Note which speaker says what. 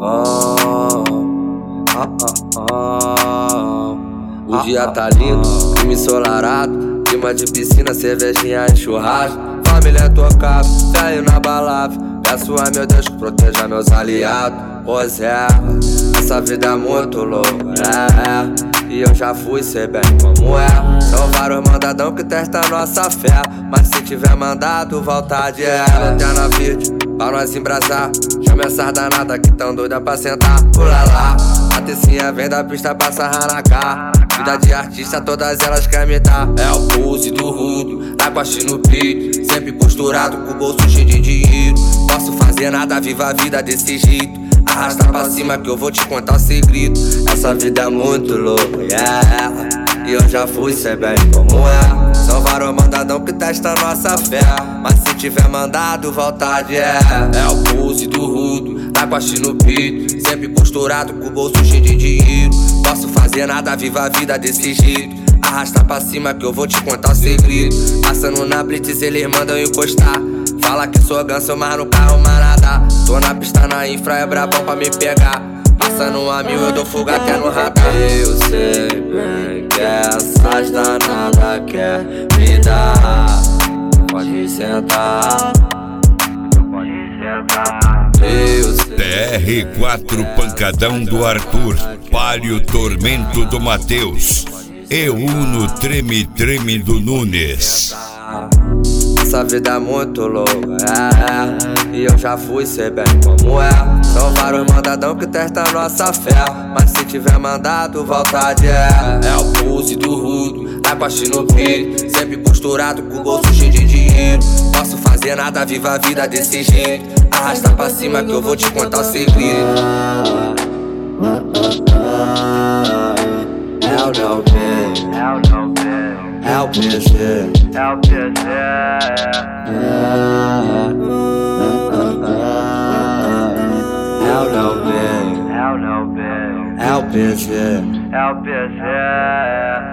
Speaker 1: O dia tá lindo, clima ensolarado, clima de piscina, cervejinha e churrasco. Família tocada, velho na balada. Peço a meu Deus que proteja meus aliados. Pois é, essa vida é muito louca, e eu já fui, sei bem como é. São vários mandadão que testam nossa fé, mas se tiver mandado, vontade é. Lanterna verde, pra nós embrasar. Chama essas danadas que tão doida pra sentar. Pula lá, a tecinha vem da pista pra sarrar na cara. Vida de artista, todas elas querem me dar. É o pulse do rudo, tá com a no peito, sempre posturado com o bolso cheio de dinheiro. Posso fazer nada, viva a vida desse jeito. Arrasta pra cima que eu vou te contar o segredo. Essa vida é muito louca, e eu já fui, sei bem como é. São vários mandadão que testam nossa fé, mas se tiver mandado, vontade é. É o pulse do rudo, tá com a no peito, sempre posturado com o bolso cheio de dinheiro. Posso fazer nada, viva a vida desse jeito. Arrasta pra cima que eu vou te contar o segredo. Passando na blitz, eles mandam encostar. Fala que sou ganso, mas no carro manada. Tô na pista, na infra, é brabão pra me pegar. Passando a 1000, eu dou fuga até no radar. Eu sei bem que essas danadas quer me dar. Pode sentar, pode sentar.
Speaker 2: TR4 Pancadão do Arthur, Palio Tormento do Matheus e Uno Treme Treme do Nunes.
Speaker 1: Essa vida é muito louca, e eu já fui, sei bem como é. São vários mandadão que testam nossa fé, mas se tiver mandado, vontade é. É o pulse do rudo, tá com a no peito, sempre posturado com o bolso cheio de dinheiro. Posso fazer nada, viva a vida desse jeito. Arrasta pra cima que eu vou te contar o segredo. É o não é o PG, é o PG. É o não é o PG,
Speaker 3: é o PG.